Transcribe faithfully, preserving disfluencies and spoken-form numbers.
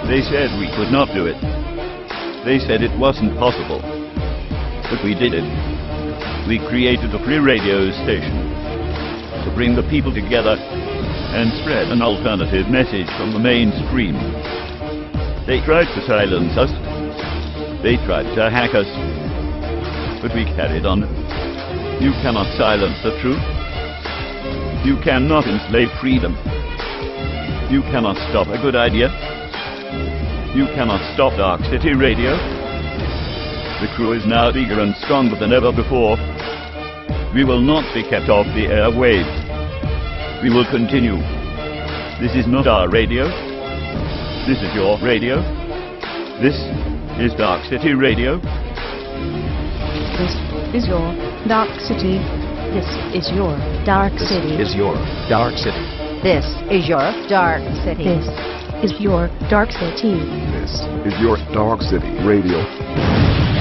They said we could not do it. They said it wasn't possible. But we did it. We created a free radio station to bring the people together and spread an alternative message from the mainstream. They tried to silence us. They tried to hack us. But we carried on. You cannot silence the truth. You cannot enslave freedom. You cannot stop a good idea. You cannot stop Dark City Radio. The crew is now bigger and stronger than ever before. We will not be kept off the airwaves. We will continue. This is not our radio. This is your radio. This is Dark City Radio. This is your Dark City. This is your Dark City. This is your Dark City. This is your Dark City. This is your Dark City. This is your Dark City Radio.